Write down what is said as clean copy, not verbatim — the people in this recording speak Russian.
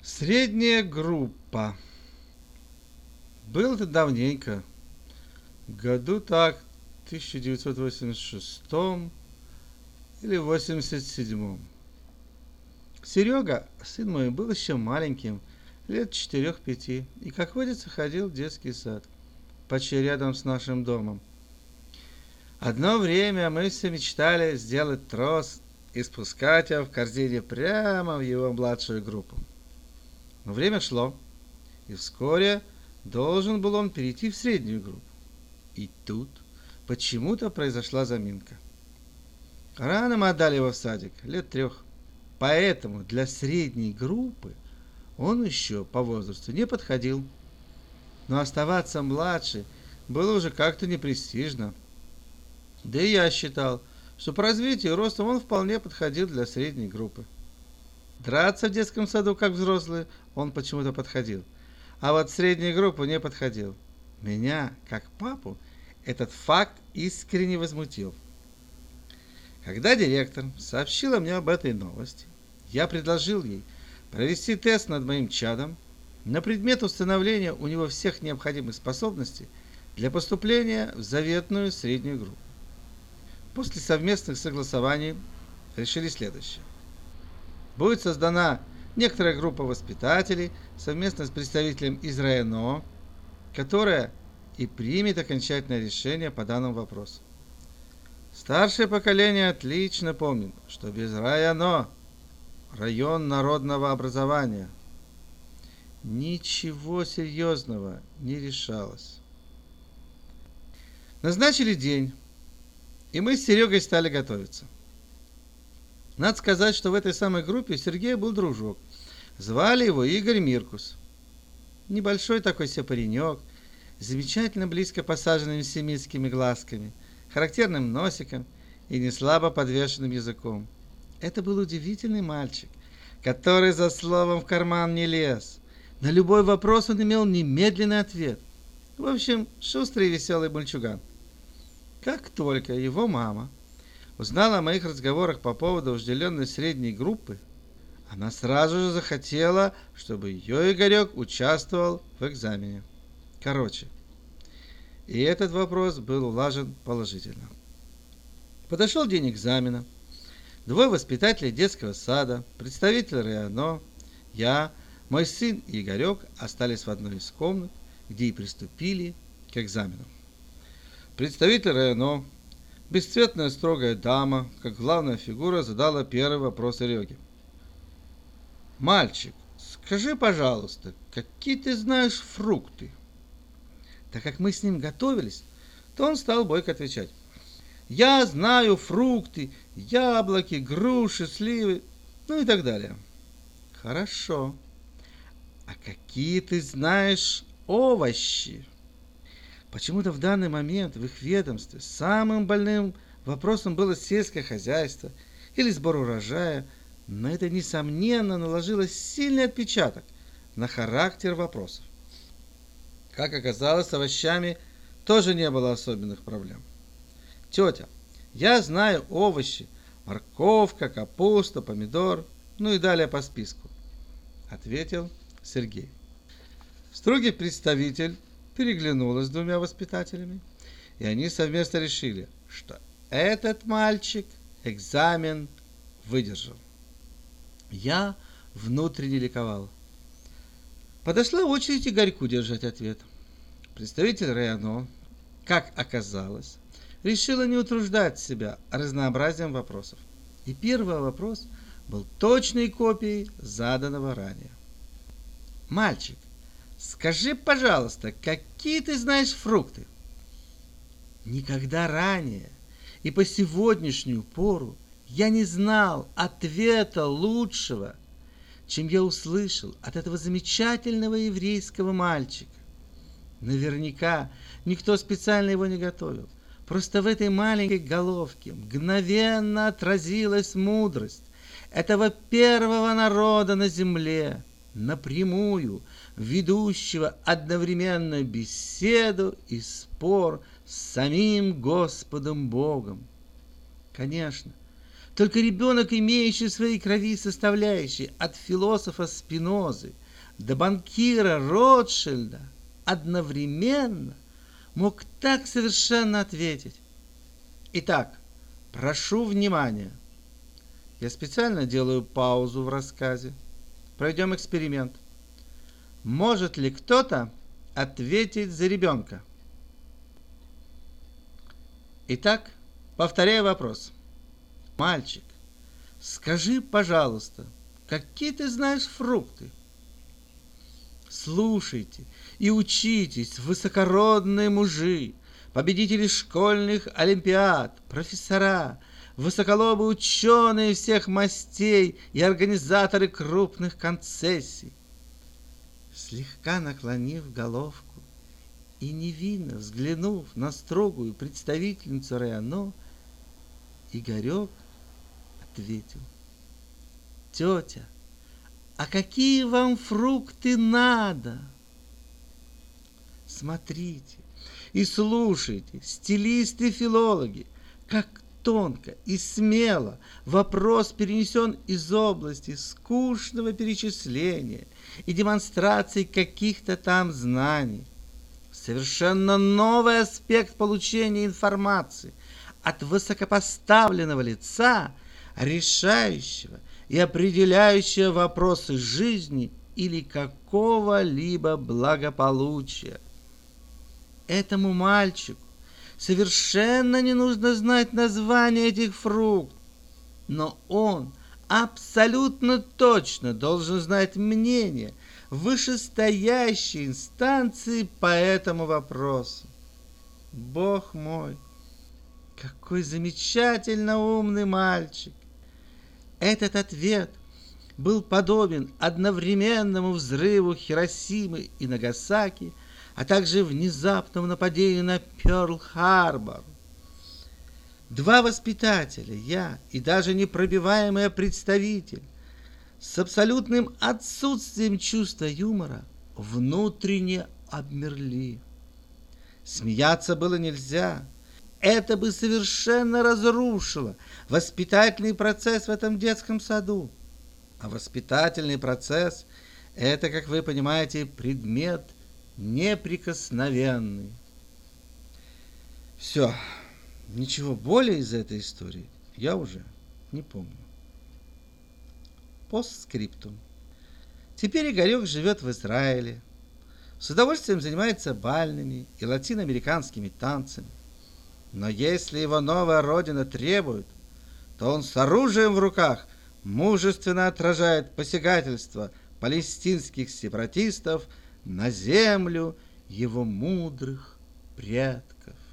Средняя группа. Было это давненько. Году так, 1986 или 87. Серега, сын мой, был еще маленьким, лет 4-5, и, как водится, ходил в детский сад, почти рядом с нашим домом. Одно время мы все мечтали сделать трос и спускать его в корзине прямо в его младшую группу. Но время шло, и вскоре должен был он перейти в среднюю группу. И тут почему-то произошла заминка. Рано мы отдали его в садик, лет 3. Поэтому для средней группы он еще по возрасту не подходил. Но оставаться младше было уже как-то непрестижно. Да и я считал, что по развитию и росту он вполне подходил для средней группы. Драться в детском саду, как взрослый, он почему-то подходил. А вот в среднюю группу не подходил. Меня, как папу, этот факт искренне возмутил. Когда директор сообщила мне об этой новости, я предложил ей провести тест над моим чадом на предмет установления у него всех необходимых способностей для поступления в заветную среднюю группу. После совместных согласований решили следующее. Будет создана некоторая группа воспитателей совместно с представителем из РАИНО, которая и примет окончательное решение по данному вопросу. Старшее поколение отлично помнит, что без РАИНО, район народного образования, ничего серьезного не решалось. Назначили день, и мы с Серегой стали готовиться. Надо сказать, что в этой самой группе у Сергея был дружок. Звали его Игорь Миркус. Небольшой такой себе паренек, замечательно близко посаженными семитскими глазками, характерным носиком и неслабо подвешенным языком. Это был удивительный мальчик, который за словом в карман не лез. На любой вопрос он имел немедленный ответ. В общем, шустрый и веселый мальчуган. Как только его мама узнала о моих разговорах по поводу вожделенной средней группы, она сразу же захотела, чтобы ее Игорек участвовал в экзамене. Короче, и этот вопрос был улажен положительно. Подошел день экзамена. 2 воспитателей детского сада, представитель РАИНО, я, мой сын и Игорек остались в одной из комнат, где и приступили к экзамену. Представитель РАИНО, бесцветная строгая дама, как главная фигура, задала первый вопрос Сереге. «Мальчик, скажи, пожалуйста, какие ты знаешь фрукты?» Так как мы с ним готовились, то он стал бойко отвечать. «Я знаю фрукты, яблоки, груши, сливы, ну и так далее». «Хорошо. А какие ты знаешь овощи?» Почему-то в данный момент в их ведомстве самым больным вопросом было сельское хозяйство или сбор урожая, но это, несомненно, наложило сильный отпечаток на характер вопросов. Как оказалось, с овощами тоже не было особенных проблем. «Тетя, я знаю овощи, морковка, капуста, помидор, ну и далее по списку», ответил Сергей. Строгий представитель переглянулась с 2 воспитателями, и они совместно решили, что этот мальчик экзамен выдержал. Я внутренне ликовал. Подошла очередь Игорьку держать ответ. Представитель РАИНО, как оказалось, решила не утруждать себя разнообразием вопросов. И первый вопрос был точной копией заданного ранее. «Мальчик, скажи, пожалуйста, какие ты знаешь фрукты?» Никогда ранее и по сегодняшнюю пору я не знал ответа лучшего, чем я услышал от этого замечательного еврейского мальчика. Наверняка никто специально его не готовил. Просто в этой маленькой головке мгновенно отразилась мудрость этого первого народа на земле, напрямую ведущего одновременно беседу и спор с самим Господом Богом. Конечно, Только ребенок, имеющий в своей крови составляющие от философа Спинозы до банкира Ротшильда, одновременно мог так совершенно ответить. Итак, прошу внимания. Я специально делаю паузу в рассказе. Пройдем эксперимент. Может ли кто-то ответить за ребенка? Итак, повторяю вопрос. Мальчик, скажи, пожалуйста, какие ты знаешь фрукты? Слушайте и учитесь, высокородные мужи, победители школьных олимпиад, профессора, высоколобые ученые всех мастей и организаторы крупных концессий. Слегка наклонив головку и невинно взглянув на строгую представительницу районо, Игорек ответил: «Тетя, а какие вам фрукты надо?» Смотрите и слушайте, стилисты-филологи, как тонко и смело вопрос перенесен из области скучного перечисления и демонстрации каких-то там знаний в совершенно новый аспект получения информации от высокопоставленного лица, решающего и определяющего вопросы жизни или какого-либо благополучия. Этому мальчику совершенно не нужно знать название этих фруктов, но он абсолютно точно должен знать мнение вышестоящей инстанции по этому вопросу. Бог мой, какой замечательно умный мальчик! Этот ответ был подобен одновременному взрыву Хиросимы и Нагасаки, а также внезапному нападению на Пёрл-Харбор. Два воспитателя, я и даже непробиваемый представитель, с абсолютным отсутствием чувства юмора, внутренне обмерли. Смеяться было нельзя. Это бы совершенно разрушило воспитательный процесс в этом детском саду. А воспитательный процесс – это, как вы понимаете, предмет неприкосновенный. Все, ничего более из этой истории я уже не помню. Постскриптум. Теперь Игорек живет в Израиле, с удовольствием занимается бальными и латиноамериканскими танцами. Но если его новая родина требует, то он с оружием в руках мужественно отражает посягательство палестинских сепаратистов на землю его мудрых предков.